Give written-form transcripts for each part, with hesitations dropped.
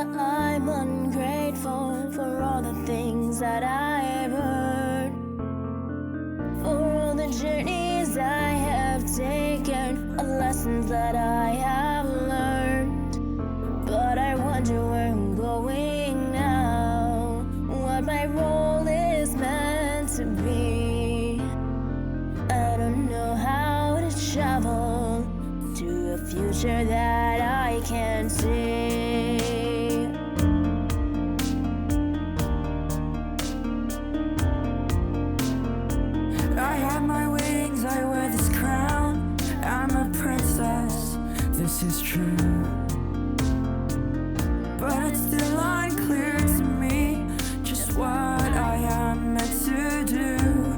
I'm ungrateful for all the things that I've heard, for all the journeys I have taken, all lessons that I have learned. But I wonder where I'm going now, what my role is meant to be. I don't know how to travel to a future that I can't see. I have my wings, I wear this crown. I'm a princess, this is true. But it's still unclear to me just what I am meant to do.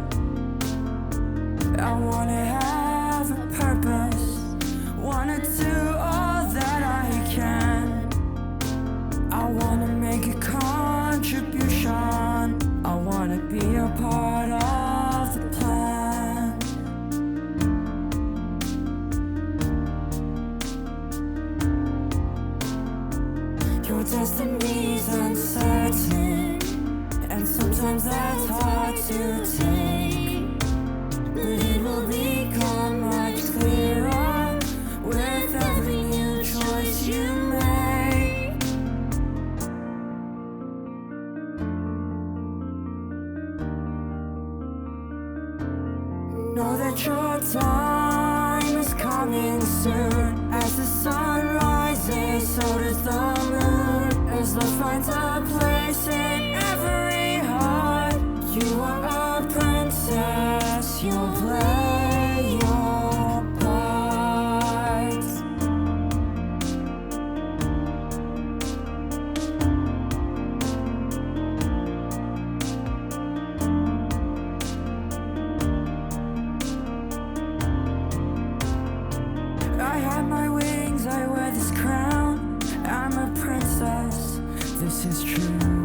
I wanna have a purpose, wanna do all that I can. I wanna make a contribution, I wanna be a part of the plan. Your destiny's uncertain, and sometimes that's hard to take, but it will become much clearer with every new choice you make. Know that your time is coming soon. As the sun rises, so does the moon. As love finds a place in every heart, you are a princess, you'll play your part. I have my wings, I wear this crown. I'm a princess, this is true.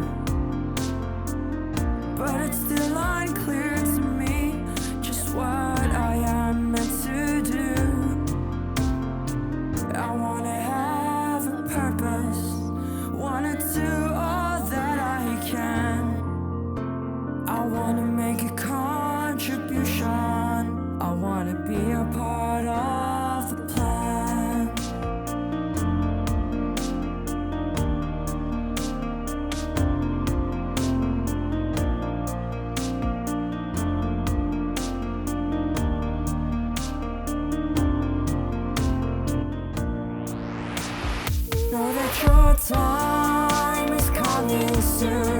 But it's still unclear to me just what I am meant to do. I wanna have a purpose, wanna do all that I can. I wanna make a contribution, I wanna be a part of the plan. Know that your time is coming soon.